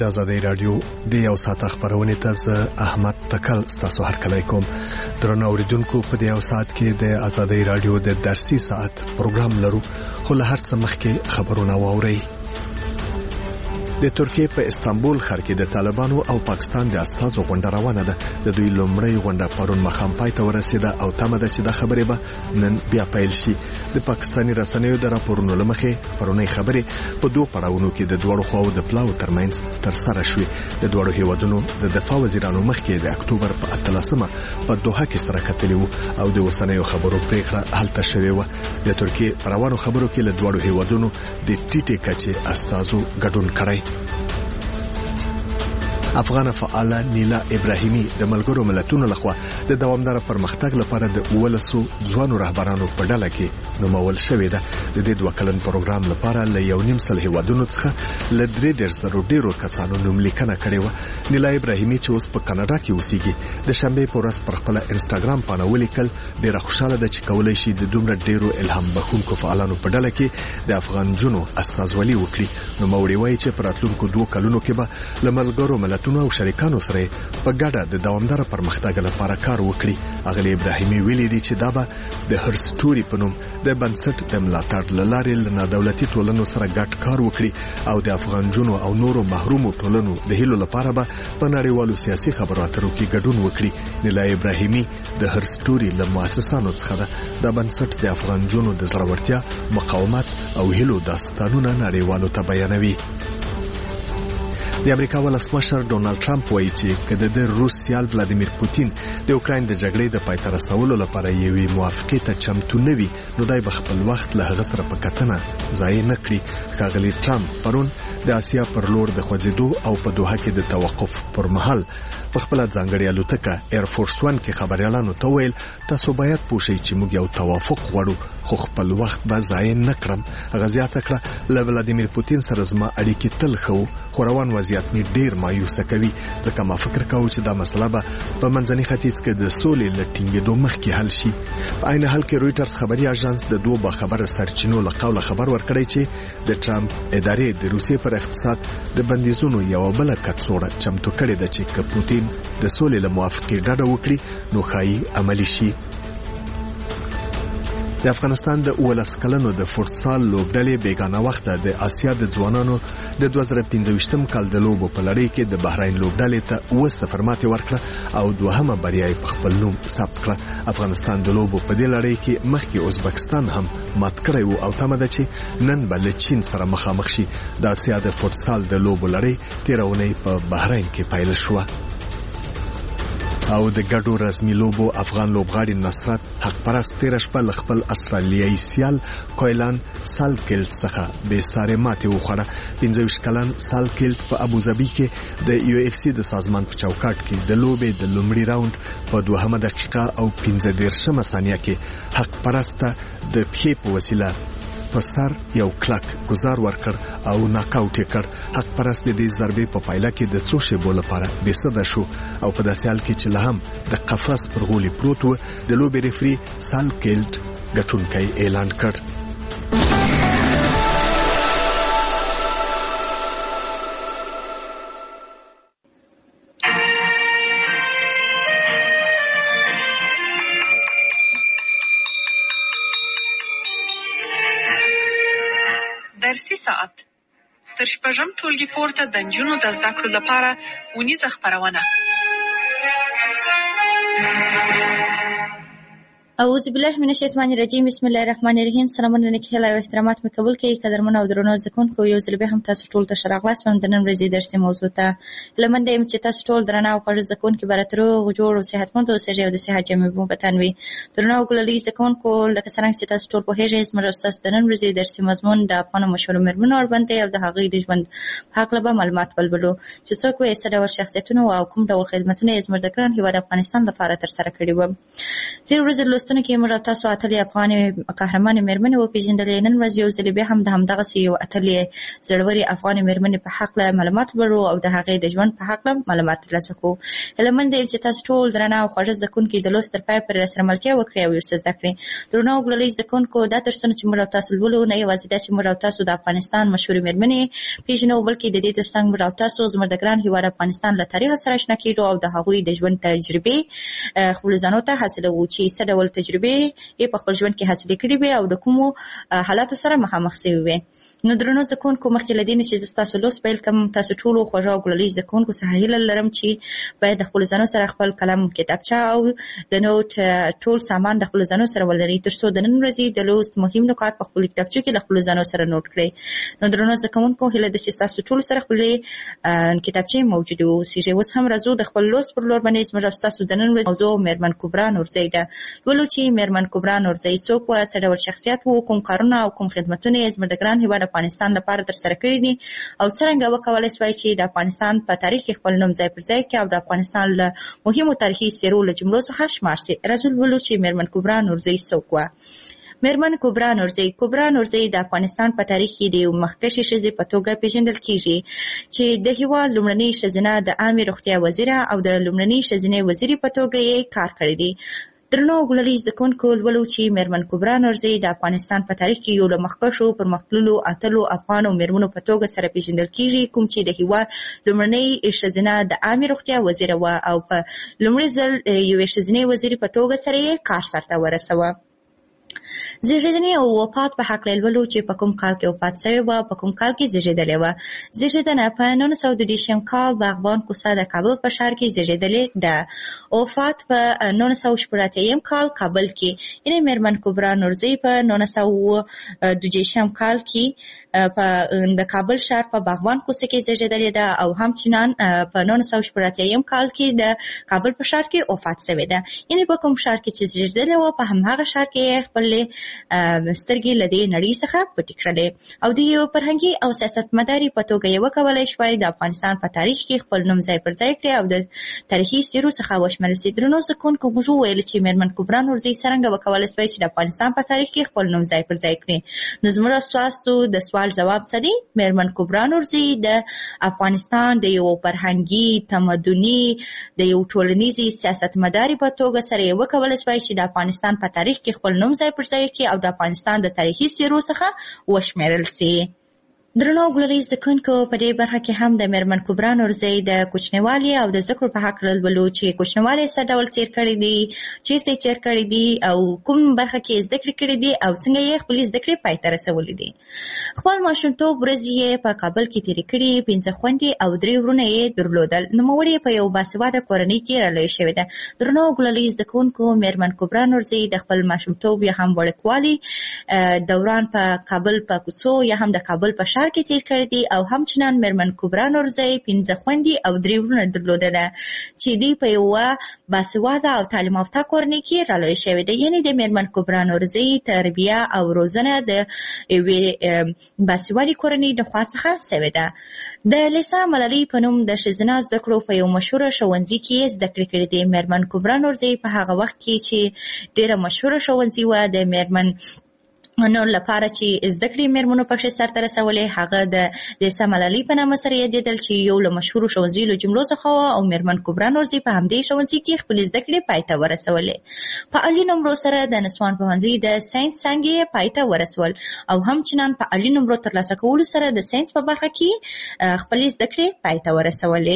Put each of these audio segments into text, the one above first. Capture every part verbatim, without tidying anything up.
د آزادۍ رادیو د یو ساعت خبرونه ته ز احمد تکل ستاسو هرکلی کوم. درنو اوریدونکو په دې یو ساعت کې د آزادۍ رادیو د درسي ساعت پروګرام لرو. خو له هر څه مخکې خبرونه واورئ. د ترکیه په استانبول ښار کې د طالبانو او پاکستان د استازو غونډه روانه ده. د دوی لومړی غونډه پرون مخام پای ته ورسېده او تمه ده چې د خبرې به نن بیا پیل شي. د پاکستاني رسنیو د راپورونو لمخې پرونی خبرې په دوه پړاوونو کې د دوړو خواو د پلاو ترمنځ تر سره شوې. د دوړو هیوادونو د دفاع وزیرانو مخکې د اکتوبر په اتلسمه په دوحه کې سره کتلي وو او د وسنیو خبرو پریکړه هلته شوې و. د ترکیه روانو خبرو کې له دوړو هیوادونو د ټیټې کچې استازو ګډون کړی. افغان فعاله نیلا ابراهیمی د ملګرو ملتونو لخوا د دوامدار پرمختګ لپاره د اولسو ځوانو رهبرانو په ډله کې نومول شوې ده. د دې دوه کلن پروګرام لپاره ل یو نیم سل هیوادونو څخه ل درې ډیر زرو ډیرو کسانو نوم لیکنه کړې و. نیلا ابراهیمی چې اوس په کاناډا کې اوسېږي د شنبه په ورځ پر خپل انستګرام باندې ولیکل ډیره خوشاله ده چې کولای شي د دومره ډیرو الهام بخښونکو فعالانو په ډله کې د افغان جنو استازولي وکړي. نو موري وایي چې پر راتلونکو دوه کلونو کې به ل ملګرو ملتونو او شریکانو سره په ګډه د دوامدار پرمختګ لپاره کار وکړي. اغلی ابراهیمی ویلي دی چې دا به د هر ستوري په نوم د بنسټ د ملاتړ لارې له دولتي ټولنو سره ګډ کار وکړي او د افغان جنو او نورو محرومو ټولنو د هیلو لپاره به په نړیوالو سیاسي خبرو اترو کې ګډون وکړي. نیلا ابراهیمی د هر ستوري له مؤسسانو څخه ده. د بنسټ د افغان جنو د زړورتیا، مقاومت او هیلو داستانونه نړیوالو ته بیانوي. د امریکا ولسمشر ډونالد ټرمپ وایي چې کله د روس سیال ولادیمیر پوتین د اوکراین د جګړې د پای ته رسولو لپاره یوې موافقې ته چمتو نه وي نو دای به خپل وخت له هغه سره په کتنه ضایع نه کړي. ښاغلی ټرمپ پرون د آسیا پر لور د خوځېدو او په دوحه کې د توقف پر مهال په خپل ځانګړي الوتکه ایر فورس ون کې خبريالانو ته ویل تاسو باید پوښی چې موږ یو توافق غواړو خو خپل وخت به ضایع نه کړم. هغه زیاته کړه له ولادیمیر پوتین سره زما اړیکې تل خو خو روان وضعیت می ډیر مایوس کوي ځکه ما فکر کاوه چې دا مسله به په منځني ختیځ کې د سولې لټینګېدو مخکې حل شي. په عین حال کې رويټرز خبري اژانس د دوه باخبره سرچینو له قوله خبر ورکړی چې د ټرمپ ادارې د روسیې پر اقتصاد د بندیزونو یو بل کڅوړه چمتو کړې ده چې پوتین د سولې له موافقې ډډه وکړي نو ښایي عملی شي. د افغانستان د اولس کلنو د فوټسال لوبډلې بیگانه وخت د آسیا د ځوانانو د دوه زره پنځه کال د لوبو په لړۍ کې د بحرین لوبډلې ته اوه صفر ماتې ورکړه او دوهمه بریا په خپل نوم ثبت کړه. افغانستان د لوبو په دې لړۍ کې مخکې ازبکستان هم مات کړی وو او تمه ده چې نن به له چین سره مخامخ شي. د آسیا د فوټسال د لوبو لړۍ تیرونی په بحرین کې پیل شوه. او د ګډو رسمي لوبو افغان لوبغاړي نصرت حق پرست تیر شپه خپل استرالیایي سیال کویلان سالکلټ څخه به ساره ماته وخوړه. پنځه کلن سالکلټ په ابوظبي کې د یو اف سی د سازمان په چوکاټ کې د لوبې د لومړي راوند په دوهمه دقیقه او پنځه دیرشمه ثانیه کې حق پرست د پښې په وسیله په سر یو کلک گزار ورکړ او ناکاوټ کړ. حق پرست د دې ضربې په پایله کې د څو شیبو لپاره بېسده شو او په داسې حال کې چې لهم د قفس پر غولي پروت و د لوبې ریفري سالکلټ ګټونکی اعلان کړ. درسي ساعت تر شپږم ټولګي پورته د نجونو د زده کړو لپاره ونیزه خپرونه. اعوذ بالله من الشیطان الرجیم بسم الله الرحمن الرحیم. سلامونه نیکه او احترامات مې قبول کړئ. قدرمن او درنو زکونکو یو ځل به هم تاسو ټول ته شراغلاس هم د نن ورځې درسي موضوع ته لمنده يم چې تاسو ټول درنه او خوږ زکونکو براترو جوړ او صحتمند اوسئ او د صحت جامې مو بتانوي. درنو ګللي زکونکو لکه څنګه چې تاسو ټول په هغه اسمر تاسو د نن ورځې درسي مضمون د افغان مشهور مرمنو اور باندې او د هغې د ژوند حق له معلومات بلبلو چې څوک یې سره ور شخصیتونو او کوم ډول خدماتونه یې زموږ د ګران هیواد افغانستان لپاره تر سره کړی و. تیر ورځ لوستل فرصتونو کې موږ تاسو اتلې افغاني قهرمان مېرمنې وپېژندلې. نن ورځ یو ځل بیا هم د همدغسې یو اتلې زړورې افغاني مېرمنې په حقله معلومات لرو او د هغې د ژوند په حقله معلومات ترلاسه کوو. هیله مند یم چې تاسو ټول درنه او خوږه زده کوونکي د لوست تر پایه پورې راسره ملتیا وکړئ او ورسره زده کړئ. درنو او ګلالۍ زده کوونکو، دا درسونه چې موږ او تاسو لولو نه یوازې دا چې موږ او تاسو د افغانستان مشهورې مېرمنې پېژنو، بلکې د دې ترڅنګ موږ او تاسو زموږ د ګران هېواد افغانستان له تاریخ سره اشنا کېږو او د هغوی د ژوند تجربې خپلو ځانو ته حاصلوو چې څه ډول تجربې یې په خپل ژوند کې حاصلې کړې وې او د کومو حالاتو سره مخامخ شوي وې. نو درنو زده کوونکو، مخکې له دې نه چې زه ستاسو لوست پیل کړم، تاسو ټولو خوږه او ګلالۍ زده کوونکو څخه هیله لرم چې باید د خپلو ځانو سره خپل قلم، کتابچه او د نوټ ټول سامان د خپلو ځانو سره ولرئ، تر څو د نن ورځې د لوست مهم نکات په خپلو کتابچو کې له خپلو ځانو سره نوټ کړئ. نو درنو زده کوونکو، هیله ده چې ستاسو ټولو سره خپلې کتابچې موجودې واوسېږي. اوس هم راځو د خپل لوست پر لور باندې. زموږ او ستاسو د نن ورځې موضوع مېرمن کبرا نورزۍ ده. لولو چې مېرمن کبرا نورزۍ څوک وه، څه ډول شخصیت و، کوم کارونه او کوم خدمتونه یې زموږ د ګران هېواد افغانستان لپاره ترسره کړي دي او څرنګه وکولی شوای چې د افغانستان په تاریخ کې خپل نوم ځای پر ځای کړي او د افغانستان له مهمو تاریخي څېرو له جملو څخه شمار شي. راځو لولو چې مېرمن کبرا نورزۍ څوک وه. مېرمن کبرا نورزۍ کبرا نورزۍ د افغانستان په تاریخ کې د یو مخکښې ښځې په توګه پېژندل کېږي چې د هېواد لومړنۍ ښځینه د عامې روغتیا وزیره او د لومړنۍ ښځینې وزیرې په توګه یې کار کړی دی. درنو ګلالۍ زده کوونکو، لولو چې مېرمن کبرا نورزۍ د افغانستان په تاریخ کې یو له مخکښو پرمختللو اتلو افغانو مېرمنو په توګه سره پېژندل کېږي، کوم چې د هېواد لومړنۍ ښځینه د عامې روغتیا وزیره وه او په لومړي ځل یوې ښځینې وزیرې په توګه سره یې کار سرته ورسوه. زیږېدنې او وفات په هکله لولو چې په کوم کال کې وفات شوې وه، په کوم کال کې زیږېدلې وه. زیږېدنه په نولس سوه دوه دېرشم کال باغبان کوڅه د کابل په ښار کې زیږېدلې ده. وفات په نولس سوه شپږ اتیا کال کابل کې. یعنې مېرمن کبرا نورزۍ په نولس سوه دوه دېرشم کال کې په د کابل ښار په باغبان کوڅه کې زیږېدلې ده او همچنان په نولس سوه شپږ اتیا کال کې د کابل په ښار کې وفات شوې ده. یعنې په کوم ښار کې چې زیږېدلې وه، په همهغه ښار کې خپلې سترګې له دې نړۍ څخه پټې کړلې او د یو فرهنګي او سیاستمدارې په توګه یې وکولی شوای د افغانستان په تاریخ کې خپل نوم ځای پر ځای کړي او د تاریخي څېرو څخه وشمېرل شي. درنو زده کوونکو، موږ وویل چې مېرمن کبرا نورزۍ څرنګه وکولی شوای چې د افغانستان په تاریخ کې خپل نوم ځای پر ځای کړي. نو زموږ ستاسو د سوال ځواب څه دی؟ مېرمن کبرا نورزۍ د افغانستان د یو فرهنګي، تمدني، د یو ټولنیزې سیاستمدارې په توګه سره یې وکولی شوای چې د افغانستان په تاریخ کې خپل نوم ځای پر ځای کړي او د افغانستان د تاریخي څېرو څخه وشمېرل شي. درنو ګلالۍ زده کوونکو، په دې برخه کې هم د مېرمن کبرا نورزۍ د کوچنیوالي او د زده کړو په هکله لولو چې کوچنیوالی څه ډول تېر کړی دی، چېرته یې تېر کړی دی او کوم برخه کې یې زده کړې کړې دي او څنګه یې خپلې زده کړې پای ته رسولې دي. خپل ماشومتوب ورځې یې په کابل کې تېرې کړې. پنځه خویندې او درې وروڼه یې درلودل. نوموړې په یو باسواده کورنۍ کې رالویه شوې ده. درنو ګلالۍ زده کوونکو، مېرمن کبرا نورزۍ د خپل ماشومتوب یا هم وړکوالي دوران په کابل په کوڅو یا هم د کابل په ښار کې تیر کړی دی او همچنان مېرمن کبرا نورزۍ پنځه خویندې او درې وروڼه درلودله چې دوی په یوه باسواده او تعلیم یافته کورنۍ کې رالویه شوې ده. یعنې د مېرمن کبرا نورزۍ تربیه او روزنه د یوې باسوادې کورنۍ د خوا څخه شوې ده. د لیسا ملالۍ په نوم د ښځینه زده کړو په یو مشهوره ښوونځي کې یې زده کړې کړې دي. مېرمن کبرا نورزۍ په هغه وخت کې چې ډېره مشهوره ښوونځي وه د مېرمن نو لپاره چې زده کړې مېرمنو پکښې سرته رسولې، هغه د لیسا ملالۍ په نامه سره یادېدل چې یو له مشهورو ښوونځیو له جملو څخه وه او مېرمن کبرا نورزۍ په همدې ښوونځي کې خپلې زده کړې پای ته ورسولې. په عالي نمرو سره د نسوان پوهنځي د ساینس څانګې یې پای ته ورسول او همچنان په عالي نمرو ترلاسه کولو سره د ساینس په برخه کې خپلې زده کړې پای ته ورسولې.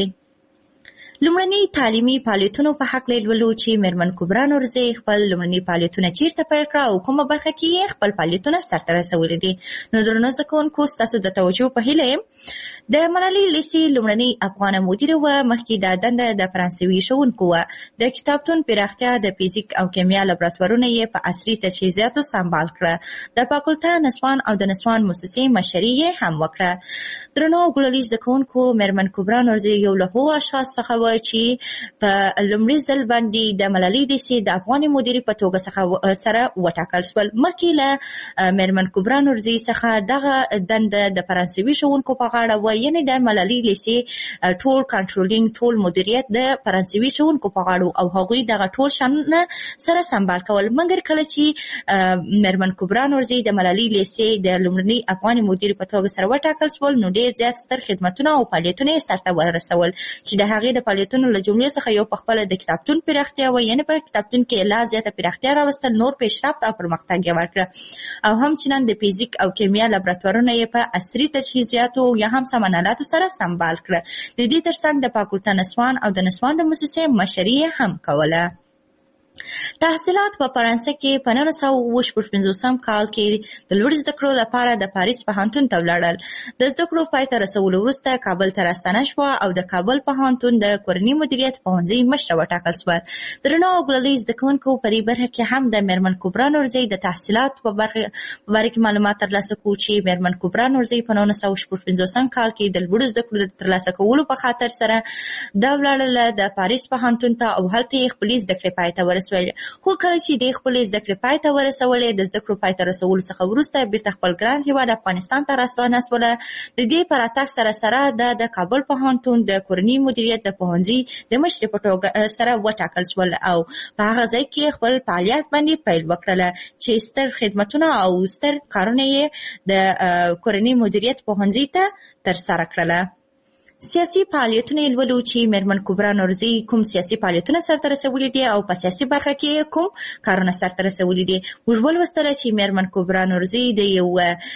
لومړني تعلیمي فعالیتونو په هکله لولو چې مېرمن کبرا نورزۍ خپل لومړني فعالیتونه چیرته پیل کړه او کومه برخه کې یې خپل فعالیتونه سرته رسولي دي. نو درنو زده کوونکو، ستاسو د توجه په هیله یم. د ملالۍ لیسې لومړنۍ افغانه مدیره وه. مخکې دا دنده د فرانسوي ښوونکو وه. د کتابتون پراختیا، د فزیک او کیمیا لابراتوارونه یې په عصري تجهیزاتو سمبال کړه. د فاکولته نسوان او د نسوان موسسې مشري یې هم وکړه. درنو ګلالۍ زده کوونکو، مېرمن کبرا نورزۍ یو له هغو اشخاص څخه وه و چې په لومړي ځل باندې د ملالۍ لیسې د افغاني مدیرې په توګه څخه سره وټاکل شول. مخکې له میرمن کبرا نورزي څخه دغه دنده د فرانسوي ښوونکو په غاړه و، یعنې د ملالۍ لیسې ټول کنټرولینګ ټول مدیریت د فرانسوي ښوونکو په غاړه او هغوی دغه ټول شانونه سره سمبال کول. مګر کله چې میرمن کبرا نورزي د ملالۍ لیسې د لومړني افغاني مدیرې په توګه سره وټاکل شول، نو ډېر زیات ستر خدمتونه او فعالیتونه یې سرته ورسول چې د هغې د فعالیتونو له جملې څخه یو په خپله د کتابتون پراختیا و، یعنې په کتابتون کې لا زیاته پراختیا راوستل، نور پیشرفت او پرمختګ یې ورکړه او همچنان د فزیک او کیمیا لابراتوارونه یې په عصري تجهیزاتو یا هم سامانالاتو سره سمبال کړه. د دې ترڅنګ د پاکولتا نسوان او د نسوان د موسسې مشري یې هم کوله. تحصیلات په فرانسه کې په نولس سوه اوه شپږ پنځوسم کال کې د لوړ زده کړو لپاره د پاریس پوهنتون ته ولاړل. د زده کړو پای ته رسولو وروسته کابل ته راستنه شوه او د کابل پوهنتون د کورني مدیریت پوهنځي مشره وټاکل شوه. درنو او ګلالي زده کوونکو په دې برخه کې هم د میرمن کبرا نورزي د تحصیلاتو په باره کې معلومات ترلاسه کړو چې میرمن کبرا نورزي په نولس سوه شپږ پنځوسم کال کې د لوړ زده کړو د ترلاسه کولو په خاطر سره دا ولاړله د پاریس پوهنتون ته او هلته یې خپلې زده کړې پای ته ورسولې. خو کله چې د خپلې زده کړې پای ته ورسولې، د زده کړو پای ته رسولو څخه وروسته بیرته خپل ګران هېواد افغانستان ته راستنه شوله. د دې په راتګ سره سره د د کابل پوهنتون د کورني مدیریت د پوهنځي د مشرې په توګه سره وټاکل شول او په هغه ځای کې خپل فعالیت باندې پیل وکړله چې ستر خدمتونه او ستر کارونه یې د کورني مدیریت پوهنځي ته ترسره کړله. سیاسي فعالیتونه یې لولو چې میرمن کبرا نورزي کوم سیاسي فعالیتونه سرته رسولي دي او په سیاسي برخه کې کوم کارونه سرته رسولي دي. موږ ولوستله چې میرمن کبرا نورزي د یو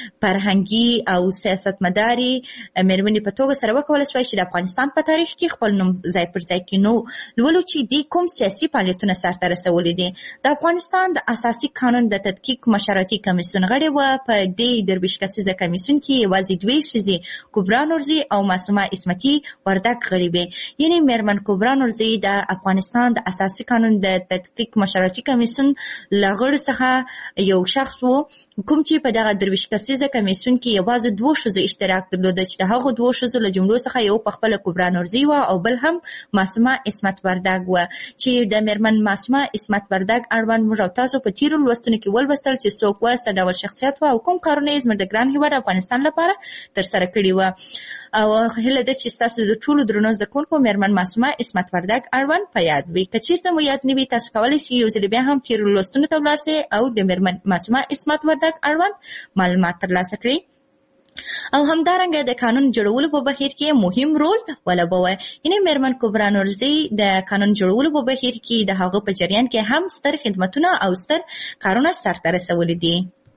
فرهنګي او سیاستمداري میرمنې په توګه سره وکولی شوای چې د افغانستان په تاریخ کې خپل نوم ځای پر ځای کړي. نو لولو چې دوی کوم سیاسي فعالیتونه سرته رسولي دي. د افغانستان د اساسي قانون د تدقیق مشورتي کمیسیون غړې وه. په دې درویشت کسیزه کمیسیون کې یوازې دوې ښځې کبرا نورزي او معصومه اسماعیل وردک غړي وي. یعنې میرمن کبرا نورزي د افغانستان د اساسي قانون د تدقیق مشورتي کمیسیون له غړو څخه یو شخص و کوم چې په دغه درویشت کسیزه کمیسیون کې یوازې دوه ښځو اشتراک درلوده چې د هغو دوه ښځو له جملو څخه یو په خپله کبرا نورزي وه او بل هم معصومه اسمت وردک وه چې د میرمن معصومه اسمت وردک اړوند موږ او تاسو په تیرو لوستونو کې ولوستل چې څوک وه، څه ډول شخصیت وه او کوم کارونه یې زموږ د ګران هېواد افغانستان لپاره ترسره کړي وه. او هیله ده چې ستاسو د ټولو درنو زده کوونکو میرمن معصومه اسمت وردک اړوند په یاد وي. که چېرته مو یاد نه وي، تاسو کولی شئ یو ځل بیا هم تیرو لوستونو ته ولاړ شئ او د میرمن معصومه اسمت وردک اړوند معلومات ترلاسه کړئ. او همدارنګه د قانون جوړولو په بهیر کې مهم رول ولوبوي. یعنې میرمن کبرا نورزي د قانون جوړولو په بهیر کې د هغه په جریان کې هم ستر خدمتونه او ستر کارونه سرته رسولي دي.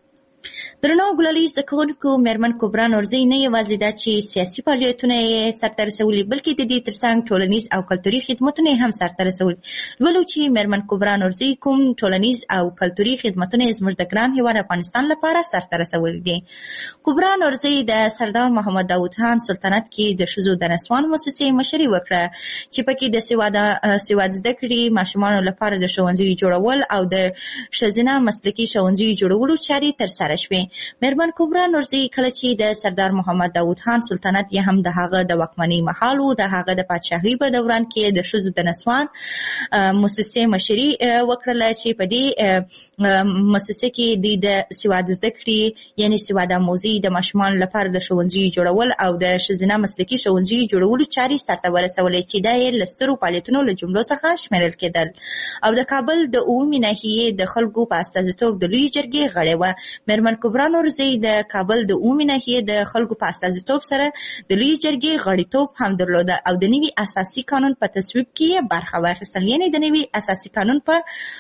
درنو ګلالي زده کوونکو، میرمن کبرا نورزي نه یوازې دا چې سیاسي فعالیتونه یې سرته رسولي، بلکې د دې ترڅنګ ټولنیز او کلتوري خدمتونه یې هم سرته رسولي. لولو چې میرمن کبرا نورزي کوم ټولنیز او کلتوري خدمتونه یې زموږ د ګران هېواد افغانستان لپاره سرته رسولي دي. کبرا نورزي د سردار محمد داود خان سلطنت کې د ښځو د نسوان موسسې مشري وکړه چې پکې د سواد سواد زده کړې ماشومانو لپاره د ښوونځیو جوړول او د ښځینه مسلکي ښوونځیو جوړولو چارې ترسره شوې. میرمن کبرا نورزي کله چې د سردار محمد داود خان سلطنت یې هم د هغه د واکمنۍ مهال و، د هغه د پادشاهۍ په دوران کې د ښځو د نسوان موسسې مشري وکړله چې په دې موسسې کې دوی د سواد زده کړې یعنې سواد آموزي د ماشومانو لپاره د ښوونځیو جوړول او د ښځینه مسلکي ښوونځیو جوړولو چارې سرته ورسولې چې دا یې له سترو فعالیتونو له جملو څخه شمیرل کېدل. او د کابل د اوومې ناحیې د خلکو په استازیتوب د لویې جرګې غړې وه. میرمن کبرا نورزي د کابل د اوومې ناحیې د خلکو په استازیتوب سره د لویې جرګې غړیتوب هم درلوده او د نوي اساسي قانون په تصویب کې یې برخه واخیستل، یعنې د نوي اساسي قانون په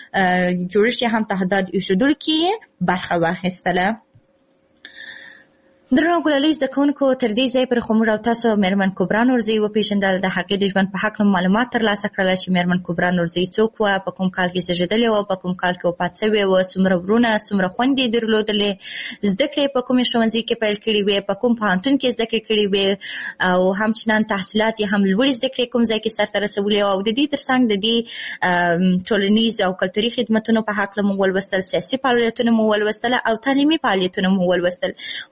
جوړښت هم تهدید ایښودلو کې یې برخه واخیستله. درنو ګلالي زده کوونکو، تر دې ځای پورې خو موږ او تاسو میرمن کبرا نورزي وپېژندل، د هغې د ژوند په هکله معلومات ترلاسه کړله چې میرمن کبرا نورزي څوک وه، په کوم کال کې زېږېدلې وه، په کوم کال کې وفات شوې وه، څومره ورونه څومره خویندې یې درلودلې، زده کړې په کومې ښوونځي کې پیل کړي وې، په کوم پوهنتون کې زده کړې کړي وې او همچنان تحصیلات یې هم لوړې زده کړې کوم ځای کې سرته رسولې او د دې ترڅنګ د دې ټولنیز او کلتوري خدمتونو په هکله مو ولوستل، سیاسي فعالیتونه مو ولوستله او تعلیمي فعالیتونه مو ولوستل. اوس هم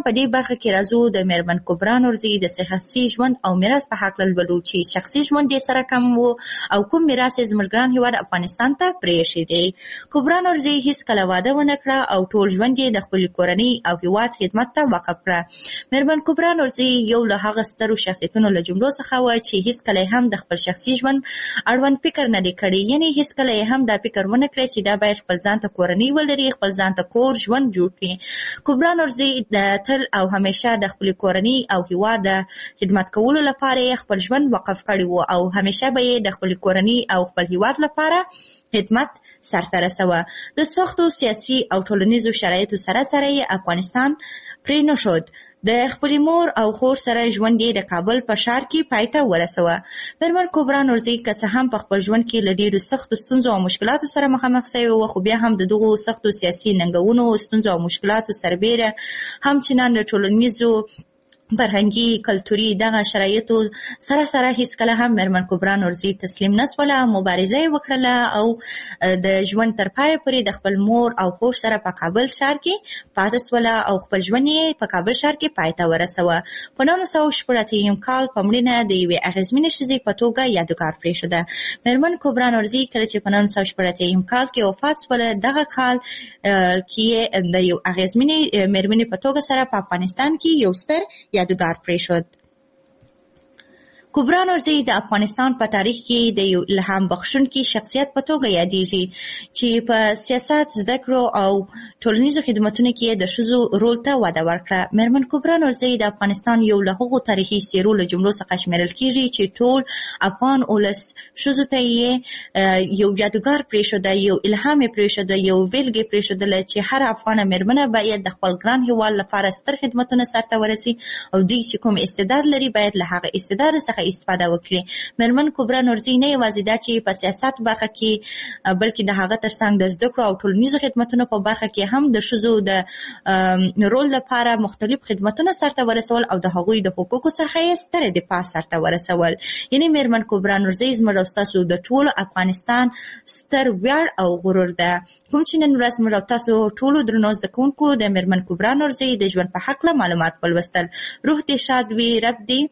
په دې برخه کې راځو د میرمن کبرا نورزي د شخصي ژوند او میراث په حق لولو چې شخصي ژوند یې سره کم وو او کوم میراث یې زموږ ګران هیواد افغانستان ته پرېښی دی. کبرا نورزي هیڅکله واده ونه کړه او ټول ژوند یې د خپلې کورنۍ او هیواد خدمت ته وقف کړه. میرمن کبرا نورزي یو له هغه سترو شخصیتونو له جملو څخه وه چې هیڅکله هم د خپل شخصي ژوند اړوند فکر نه دی کړی، یعنې هیڅکله یې هم دا فکر ونه کړی چې دا باید خپل ځان ته کورنۍ ولري، خپل ځان ته کور ژوند جوړ کړي. کبرا نورزي د تل او همیشه د خپلې کورنۍ او هیواد د خدمت کولو لپاره یې خپل ژوند وقف کړی و او همیشه به یې د خپلې کورنۍ او خپل هیواد لپاره خدمت سرته رسوه. د سختو سیاسي او ټولنیزو شرایطو سره سره یې افغانستان پرې نه شود. د خپلې مور او خور سره ژوند یې د کابل په ښار کې پای ته ورسوه. میرمن کبرا نورزي که څه هم په خپل ژوند کې له ډېرو سختو ستونزو او مشکلاتو سره مخامخ شوې وه، خو بیا هم د دغو سختو سیاسي ننګونو، ستونزو او مشکلاتو سربیره همچنان د ټولنیزو فرهنګي کلتوري دغه شرایطو سره سره هیڅکله هم میرمن کبرا نورزي تسلیم نه شوله، مبارزه یې وکړله او د ژوند تر پایه پورې د خپل مور او خور سره په کابل ښار کې پاتې شوله او خپل ژوند یې په کابل ښار کې پای ته ورسوه. په نولس سوه شپږ اتیا کال په مړینه د یوې اغېزمنې ښځې په توګه یادګار پرېښوده. میرمن کبرا نورزي کله چې په نولس سوه شپږ اتیا کال کې وفات شوله، دغه کال کې د یو اغېزمنې میرمنې په توګه سره په افغانستان کې یو ستر یادګار پرېښود. کبرا نورزي د افغانستان په تاریخ کې د یو الهام بخښونکي شخصیت په توګه یادېږي چې په سیاست، زده کړو او ټولنیزو خدمتونو کې د ښځو رول ته وده ورکړه. میرمن کبرا نورزي د افغانستان یو له هغو تاریخي څېرو له جملو څخه شمیرل کېږي چې ټول افغان ولس ښځو ته یې یو یادګار پرېښوده، یو الهام یې پرېښوده، یو بېلګه یې پرېښودله چې هره افغانه میرمنه باید د خپل ګران هېواد لپاره ستر خدمتونه سرته ورسي او دوی چې کوم استعداد لري باید له هغه استعداد څخه استفاده وکړي. میرمن کبرا نورزي نه یوازې دا چې په سیاست برخه کې بلکې د هغه ترڅنګ د زده کړو او ټولنیزو خدمتونو په برخه کې هم د ښځو د رول لپاره مختلف خدمتونه سرته ورسول او د هغوی د حقوقو څخه یې ستره دفاع سرته ورسول. یعنې میرمن کبرا نورزي زموږ او ستاسو د ټولو افغانستان ستر ویاړ او غرور ده. کوم چې نن ورځ موږ او تاسو ټولو درنو زده کوونکو د میرمن کبرا نورزي د ژوند په هکله معلومات ولوستل. روح دې شاد وي، رب دې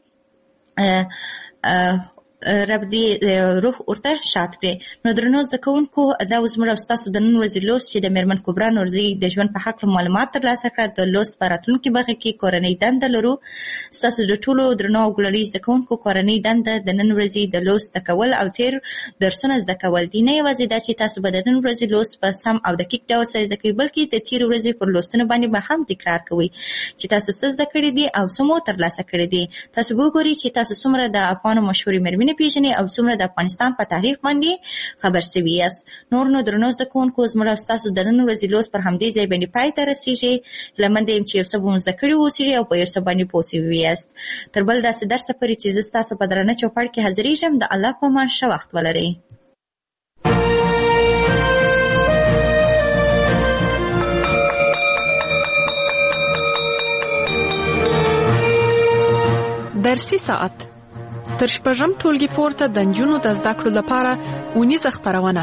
رب دې روح ورته شاد کړي. نو درنو زده کوونکو، دا اوس موږ او ستاسو د نن ورځې لوست چې د میرمن کبرا نورزي د ژوند په هکله معلومات ترلاسه کړه. د لوست په راتلونکي برخه کې کورنۍ دنده لرو. ستاسو د ټولو درنو او ګلالي زده کوونکو کورنۍ دنده د نن ورځې د لوست زده کول او تیر درسونه زده کول دي. نه یوازې دا چې تاسو به د نن ورځې لوست په سم او دقیق ډول سره زده کوئ، بلکې د تېرې ورځې پر لوستنو باندې به هم تکرار کوئ چې تاسو څه زده کړي دي او څه مو ترلاسه کړي دي. تاسو به وګورئ چې تاسو څومره د افغانو مشهورې میرمنې پیژنئ او څومره د افغانستان په تاریخ باندې خبر شوي یاست. نور نو درنو زده کوونکو، زموږ او ستاسو د نن ورځې لوست پر همدې ځای باندې پای ته رسېږي. هیله منده یم چې یو څه به مو زده کړي واوسېږي او په یو څه باندې پوه شوي یاست. تر بل داسې درسه پورې چې زه ستاسو په درانه چوپړ کې حاضرېږم، د الله په امان ښه وخت ولرئ. درسي ساعت تر شپږم ټولګي پورته د نجونو د زده کړو لپاره اونیزه خپرونه.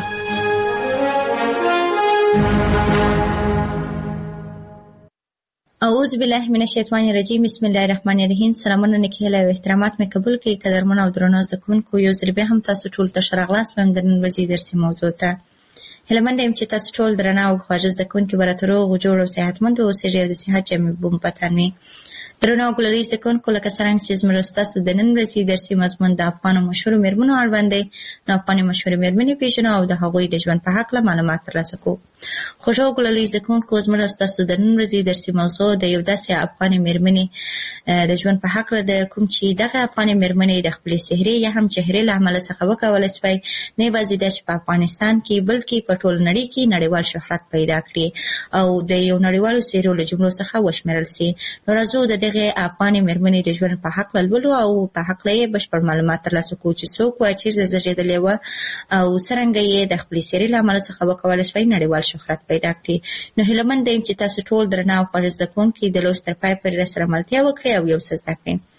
اعوذ بالله من الشیطان الرجیم، بسم الله الرحمن الرحیم. سلامونه، نیکې هیلې او احترامات مې قبول کړئ. قدرمنو او درنو زده کوونکو، یو ځل بیا هم تاسو ټولو ته ښه راغلاست وایم د نن ورځې درسي موضوع ته. هیله منده یم چې تاسو ټول درنه او خواږه زده کوونکي به راته روغ جوړ او صحتمند اوسېږئ او د صحت جامې به مو په تن وي. درنو او ګلالي زده کوونکو، لکه څرنګه چې زموږ ستاسو د نن ورځې درسي مضمون د افغانو مشهورو میرمنو اړوند دی، نو افغاني مشهورې میرمنې پېژنو او د هغوی د ژوند په هکله معلومات ترلاسه کوو. خوږو او ګلالي زده کوونکو، زموږ ستاسو د نن ورځې درسي موضوع د یو داسې افغاني میرمنې د ژوند په هکله ده، کوم چې دغه افغاني میرمنې د خپلې سحرې یا هم چهرې له امله څخه وکولی شوی نه یوازې دا چې په افغانستان کې بلکې په ټول نړۍ کې نړیوال شهرت پیدا کړي او د یو نړیوالو څېرو له جملو څخه وشمېرل سي. نو راځو د دغې افغاني میرمنې د ژوند په هکله لولو او په هکله یې بشپړ معلومات ترلاسه کوو چې څوک وه، چېرته زېږېدلې وه او څرنګه یې د خپلې سحرې له امله څخه وکولی شوی نړیوال شهرت پیدا کړي. نو هیله منده یم چې تاسو ټول درنه او خوږ زده کوونکي د لوست تر پای پورې راسره ملتیا وکړئ او یو څه زده کړئ.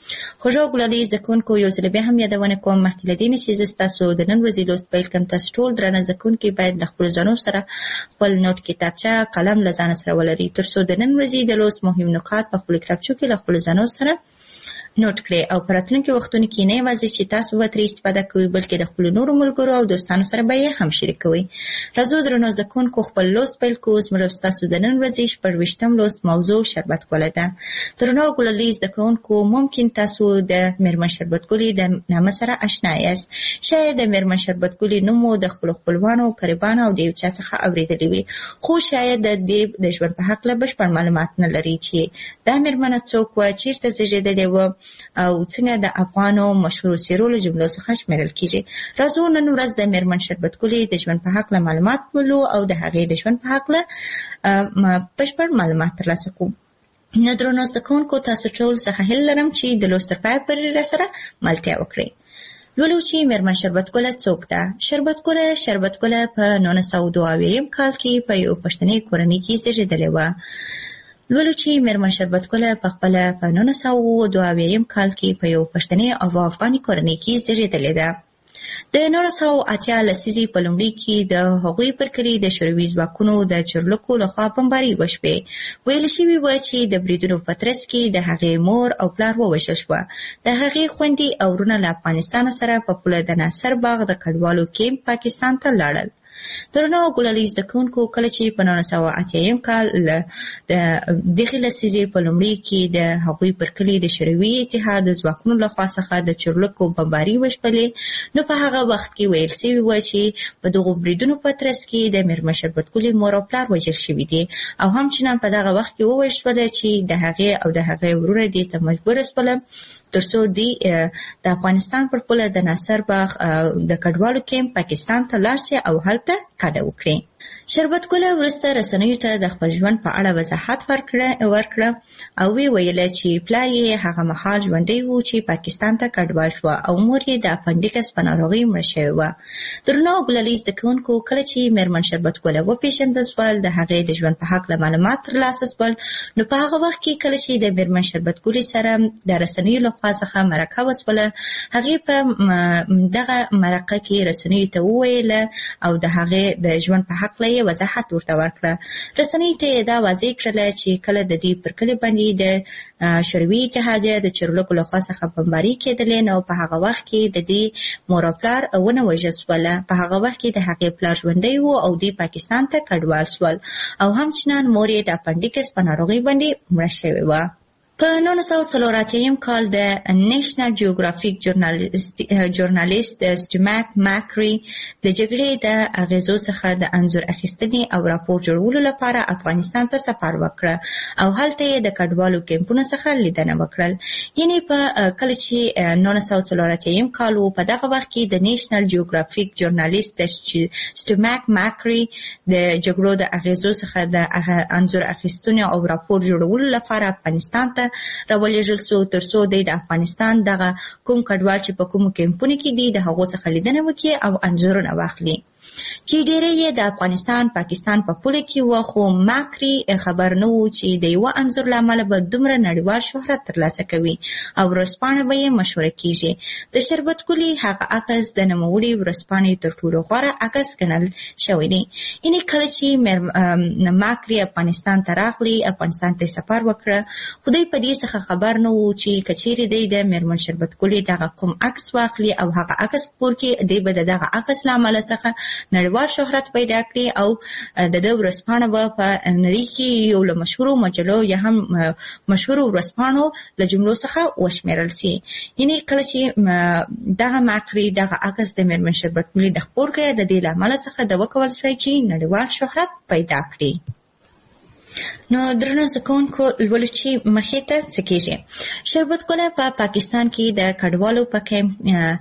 خوږو ګلالي زده کوونکو یو ځل بیا هم یادونه کوم مخکې له دې نه چې زه ستاسو د نن ورځې لوست پیل کوم. تاسو ټول درانه زده کوونکي باید له خپلو ځانو سره خپل نوټ کتابچه قلم له ځانه سره ولرئ تر څو د نن ورځې د لوست مهم نکات په خپلو کتابچو کې له خپلو ځانو سره نوٹ کړئ او په راتلونکي وختونو کې نه یوازې چې تاسو به ترې استفاده کوئ بلکې د خپلو نورو ملګرو او دوستانو سره به یې هم شریکوئ. راځو درنو زده کوونکو خپل لوست پیل کړو. زموږ ستاسو د نن ورځې شپږویشتم لوست موضوع شربت ګله ده. درنو ګلالي زده کوونکو ممکن تاسو د میرمن شربت ګلې د نامه سره آشنا یاست. شاید د میرمن شربت ګلې نوم مو د خپلو خپلوانو قریبانو او د یو چا څخه اورېدلی وي خو شاید د دې د ژوند په هکله بشپړ معلومات نه لري چې دا میرمنه څوک وه، چیرته زېږېدلې وه او څنګه د افغانو مشهورو څېرو له جملو څخه شمیرل کیږي. راځو نن ورځ د میرمن شربت ګلې د ژوند په هکله معلومات ولو او د هغې د ژوند په هکله بشپړ معلومات ترلاسه کړو. نو درنو زده کوونکو تاسو ټول څخه هیله لرم چې د لوست تر پایه پورې راسره ملتیا وکړئ. لولو چې میرمن شربت ګله څوک ده؟ شربت ګله شربت ګله په نولس سوه دوه اویایم کال کې په یو پښتني کورنۍ کې زېږېدلې وه. لولو چې میرمن شربت ګله په خپله په نولس سوه دوه اویایم کال کې په یو پښتني او افغاني کورنۍ کې زېږېدلې ده. د نولس سوه اتیا لسیزې په لومړي کې د هغوی پر کلي د شوروي ځواکونو د چورلکو لخوا بمباري وشوې. ویل شوي وه چې د بریدونو په ترڅ کې د هغې مور او پلار ووژل شوه. د هغې خویندې او وروڼه له افغانستان سره په پوله د ناصر باغ د کډوالو کیمپ پاکستان ته لاړل. درنو ګلالي زده کوونکو کله چې په نولس سوه اتیایم کال د دغې لسیزې په لومړي کې د هغوی پر کلي د شوروي اتحاد د ځواکونو لخوا څخه د چورلکو بمباري وشپلې نو په هغه وخت کې ویل شوي وه چې په دغو بریدونو په ترڅ کې د میرمن شربت ګلې مور او پلار وژل شوي دي او همچنان په دغه وخت کې وویل شوله چې د هغې او د هغې وروڼه دې ته مجبوره شوله تر څو دوی د افغانستان پر پوله د ناصر باغ د کډوالو کیمپ پاکستان ته لاړ شي او هلته کډه وکړي. شربت ګله وروسته رسنیو ته د خپل ژوند په اړه وضاحت ورکړه او وی ویله چې پلار یې هغه مهال ژوندی و چې پاکستان ته کډوال شوه او مور یې د اپنډیکس په ناروغۍ مړه شوې وه. درنو ګلالي زده کوونکو کله چې میرمن شربت ګله وپېژندل شول د هغې د ژوند په هکله معلومات ترلاسه شول نو په هغه وخت کې کله چې د میرمن شربت ګلې سره د رسنیو لخوا څخه مرکه وشوله هغې په دغه مرکه کې رسنیو ته وویله او د هغې د ژوند په هکله یې وضاحت ورته ورکړه. رسنیو ته یې دا واضح کړله چې کله د دې پر کلي باندې د شوروي اتحادیه د چورلکو لخوا څخه بمباري کېدلې نو په هغه وخت کې د دې مور او پلار ونه وژل شوله. په هغه وخت کې د هغې پلار ژوندی و او دوی پاکستان ته کډوال شول او همچنان مور یې د اپنډیکس په ناروغۍ باندې مړه شوې وه. په نولس سوه څلور اتیایم کال د نیشنل جیوګرافیک ژورنالیست سټیماک ماکري د جګړې د اغیزو څخه د انځور اخیستنې او راپور جوړولو لپاره افغانستان ته سفر وکړه او هلته یې د کډوالو کیمپونو څخه لیدنه وکړل. یعنې په کله چې نولس سوه څلور اتیایم کال و په دغه وخت کې د نیشنل جیوګرافیک ژورنالیست سټیماک ماکري د جګړو د اغیزو څخه د انځور اخیستنې او راپور جوړولو لپاره افغانستان ته راولېږل شو تر څو دی د افغانستان دغه کوم کډوال چې په کومو کیمپونو کې دي د هغو څخه لیدنه وکړي او انځورونه واخلي چې ډېری یې د افغانستان پاکستان په پوله کې وه خو ماکري خبر نه و چې د یوه انځور له امله به دومره نړیوال شهرت ترلاسه کوي او ورځپاڼه به یې مشهوره کیږي. د شربت ګلې هغه عکس د نوموړې ورځپاڼې تر ټولو غوره عکس ګڼل شوی دی. یعنې کله چې ماکري افغانستان ته راغلی افغانستان ته سفر وکړه خو دوی په دې څخه خبر نه و چې که چیرې دی د میرمن شربت ګلې دغه کوم عکس واخلي او هغه عکس خپور کړي دی به د دغه عکس له امله څخه نړیوال شهرت پیدا کړي او د ده ورځپاڼه به په نړۍ کې یو له مشهورو مجلو یا هم مشهورو ورځپاڼو له جملو څخه وشمیرل سي. یعنې کله چې دغه ماکري دغه عکس د میرمن شربت ګلې د خپور کړی د دې له امله څخه د وکول شوی چې نړیوال شهرت پیدا کړي. نو درنو زده کوونکو لولو چې مخې ته څه کېږي. شربت ګله په پاکستان کې د کډوالو په کیمپ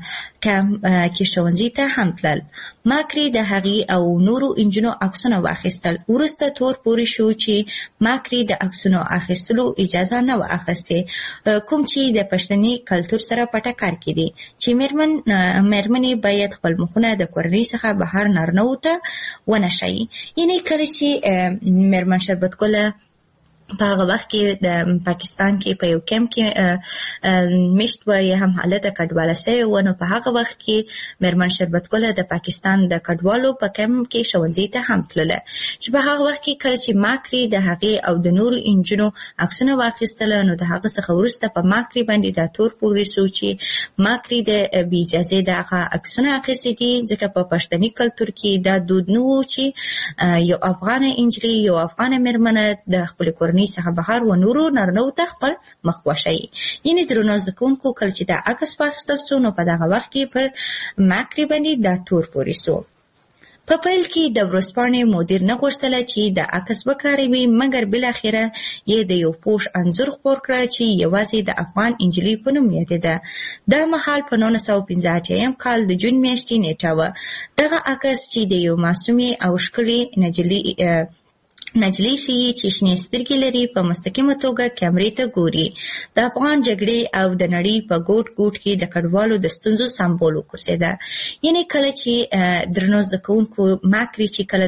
کې ښوونځي ته هم تلل. ماکري د هغې او نورو انجونو عکسونه واخیستل. وروسته تور پورې شو چې ماکري د عکسونو اخیستلو اجازه نه وه اخیستې کوم چې د پښتني کلتور سره په ټکر کې دي چې میرمن میرمنې باید خپل مخونه د کورنۍ څخه بهر نارینهو ته ونه ښایي. یعنې کله چې میرمن شربت ګله په هغه وخت کې د پاکستان کې په یو کیمپ کې میشت و یا هم حالت کډواله سوی و. نو په هغه وخت کې میرمن شربتګله د پاکستان د کډوالو په کیمپ کې ښوونځي ته هم تلله چې په هغه وخت کې کله چې ماکري د هغې او د نورو انجونو عکسونه واخیستله نو د هغه څخه وروسته په ماکري باندې دا تور پورې سو چې ماکري د بې اجازې دغه عکسونه اخیستي دي ځکه په پښتني کلتور کې دا دود نه و چې یو افغانه انجلۍ یو افغانه میرمنه د خپلې کورنۍ څخه بهر و نورو نارینهو ته خپل مخ وښیي. یعنې درنو زده کوونکو کله چې دا عکس واخیستل سو نو په دغه وخت کې پر ماکري باندې دا تور پورې سو. په پیل کې د ورځپاڼې مدیر نه غوښتله چې د عکس وکاروي مګر بالاخره یې د یو پوش انځور خپور کړ چې یوازې د افغان انجلۍ په نوم یادېده. دا مهال په نولس سوه پنځه اتیا کال د جون میاشتې نیټه وه. دغه عکس چې د یو معصومې او ښکلې نجلۍ نجلۍ ښیي چې شنې سترګې لري په مستقیمه توګه کیمرې ته ګوري. د افغان جګړې او د نړۍ په ګوټ ګوټ کې د کډوالو د ستونزو سمبول وګرځېده. یعنې کله چې درنو زده کوونکو ماکري چې کله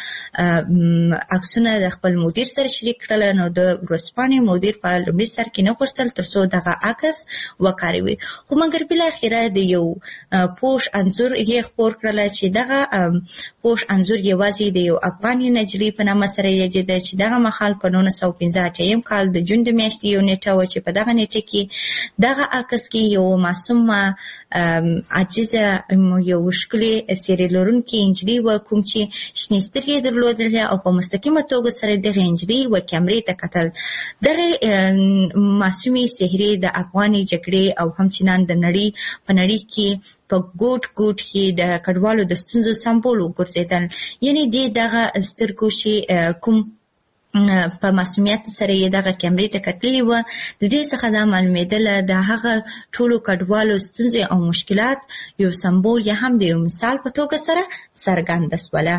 دغه عکسونه د خپل مدیر سره شریک کړل نو د ورځپاڼې مدیر په لومړي سر کې نه غوښتل تر څو دغه عکس وکاروي خو مګر بالاخره د یو پوش انځور یې خپور کړل چې دغه پوش انځور یوازې د یو افغاني نجلۍ په نامه سره یادېده چې دغه مهال په نولس سوه پنځه اتیا کال د جون د میاشتې یو نیټه وه چې په دغه نیټه کې دغه عکس کې یو معصومه عاجزه یو ښکلې څېرې لرونکې نجلۍ وه کوم چې شنې سترګې درلودلې او په مستقیمه توګه سره دغه نجلۍ و کیمرې ته کتل. دغه معصومې څهرې د افغاني جګړې او همچنان د نړۍ په نړۍ کې په ګوټ ګوټ کې د کډوالو د ستونزو سمبول وګرځېدل. یعنې دې دغه سترګو چې کوم په معصومیت سره یې دغه کیمرې ته کتلې وه د دې څخه دا معلومېدله د هغه ټولو کډوالو ستونزې او مشکلات یو سمبول یا هم د یو مثال په توګه سره څرګنده سوله.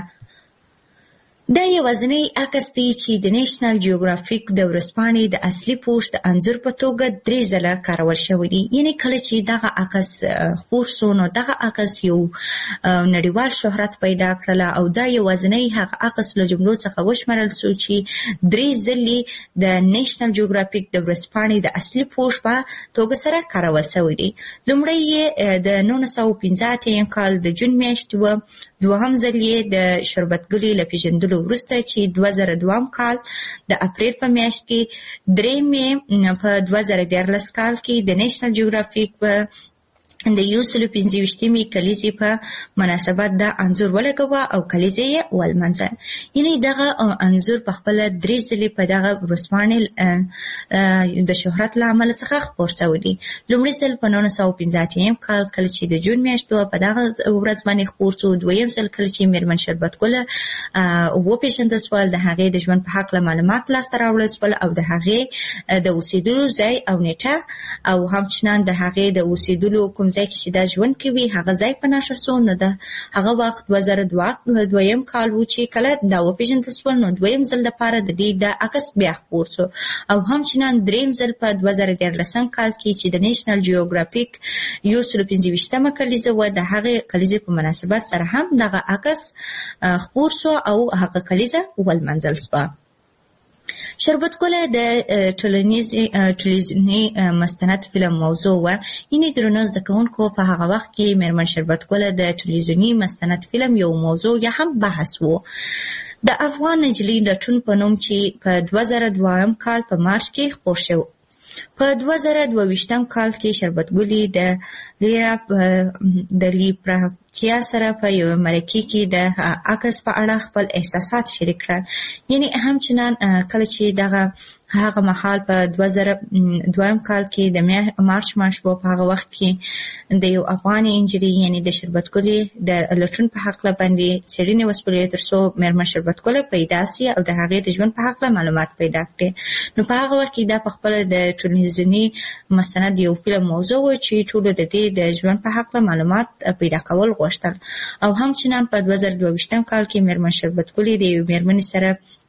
دا یوازینی عکس دی چې د نیشنل جیوګرافیک د ورځپاڼې د اصلي پوش د انځور په توګه درې ځله کارول شوی دی. یعنې کله چې دغه عکس خپور سو نو دغه عکس یو نړیوال شهرت پیدا کړله او دا یوازینی هغه عکس له جملو څخه وشمارل سو چې درې ځلې د نیشنل جیوګرافیک د ورځپاڼې د اصلي پوش په توګه سره کارول شوی دی. لومړی یې د نولس سوه پنځه اتیا کال د جون میاشتې وه. دوهم ځل یې د شربتګلې له پېژندلو وروسته چې دوه زره دوهم کال د اپریل په میاشت کې، درېیم یې په دوه زره دیارلس کال کې د نیشنل جیوګرافیک په د یو سلو پنځه ویشتمې کلیزې په مناسبت دا انځور ولګوه او کلیزې یې ولمانځه. یعنې دغه انځور په خپله درې ځلې په دغه ورځپاڼې د شهرت له امله څخه خپور شوی دی. لومړی ځل په نولس سوه پنځه اتیا کال کله چې د جون میاشت وه په دغه ورځ باندې خپور شو. دویم ځل کله چې میرمن شربتګله وپېژندل شول، د هغې د ژوند په هکله معلومات لاسته راوړل شول او د هغې د اوسېدلو ځای او نیټه او همچنان د هغې د اوسېدلو کوم ځای کې چې دا ژوند کوي هغه ځای په نښه سو. نو د هغه وخت دوه زره دویم کال و چې کله دا وپېژندل شول، نو دویم ځل دپاره د دې د عکس بیا خپور سو او همچنان درېیم ځل په دوه زره دیارلسم کال کې چې د نیشنل جیوګرافیک یو سلو پنځه ویشتمه کلیزه وه، د هغې کلیزې په مناسبت سره هم دغه عکس خپور سو او هغه کلیزه ولمانځل سوه. شربتګله د ټلویزیوني مستند فلم موضوع وه. یعنې درنو زده کوونکو په هغه وخت کې میرمن شربتګله د ټلویزیوني مستند فلم یو موضوع یا هم بحث و. د افغان نجلۍ لټون په نوم چې په دوه زره دویم کال په مارچ کې خپور شو. په دوه زره دوه ویشتم کال کې شربتګلې د لیرا د لیپراکیا سره په یو مرکې کې د عکس په اړه خپل احساسات شریک کړل. یعنې همچنان کله چې دغه هغه مهال په دوه زره دویم کال کې د مارچ میاشت په هغه وخت کې د یو افغاني نجلۍ یعنې د شربتګلې د لټون په هکله باندې څېړنې وسپړلې تر څو میرمن شربتګله پیدا سي او د هغې د ژوند په هکله معلومات پیدا کړي. نو په هغه وخت کې دا په خپله د ټلویزیوني مستند یو فلم موضوع و چې ټولو د دې د ژوند په هکله معلومات پیدا کول غوښتل. او همچنان په دوه زره دوه ویشتم کال کې میرمن شربتګلې د یوې میرمنې سره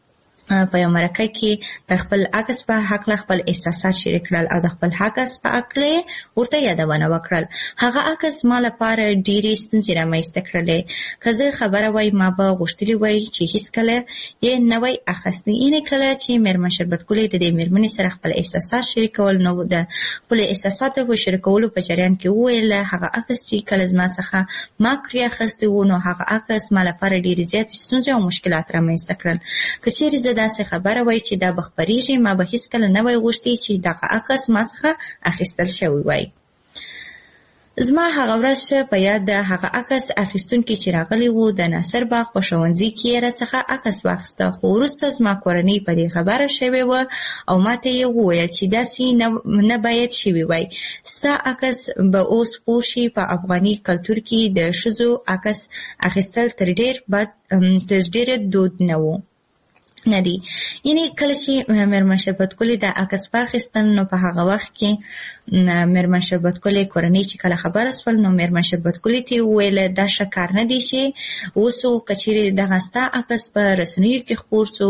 په یو مرکه کې د خپل عکس په حق خپل احساسات شریک کړل او د خپل عکس په اړه ورته یادونه وکړل. هغه عکس ما لپاره ډېرې ستونزې رامنځته کړلې. که زه خبره وای ما به غوښتلي وای چې هیڅکله یې نه وای اخیستی. یعنې کله چې میرمن شربتګلې د دې میرمنې سره خپل احساسات شریکول نو د خپل احساساتو په شریکولو په جریان کې وویل هغه عکس چې کله زما څخه ما کړی اخیستی و نو هغه عکس ما لپاره ډېرې زیاتې ستونزې او مشکلات رامنځته کړل. که چیرې زه داسې خبره وای چې دا به خپریږي ما به هیڅکله نه وای غوښتي چې دغه عکس ما څخه اخیستل شوی وای. زما هغه ورځ په یاد ده. هغه عکس اخیستونکي چې راغلی و د ناصر باغ په ښوونځي کې یې راڅخه عکس واخیسته، خو وروسته زما کورنۍ په دې خبره شوې وه او ماته یې وویل چې داسې نه, نه باید شوي وای. ستا عکس به اوس پوه شي په افغاني کلتور کې د ښځو عکس اخیستل تر ډېر بد تر ډېره دود نه و نه دي. یعنې کله چې میرمن شربتګلې د عکس واخیستل نو په هغه وخت کې میرمن شربتګلې کورنۍ چې کله خبره سول نو میرمن شربتګلې ته وویل دا ښه کار نه دی چې اوس که چیرې دغه ستا عکس په رسنیو کې خپور سو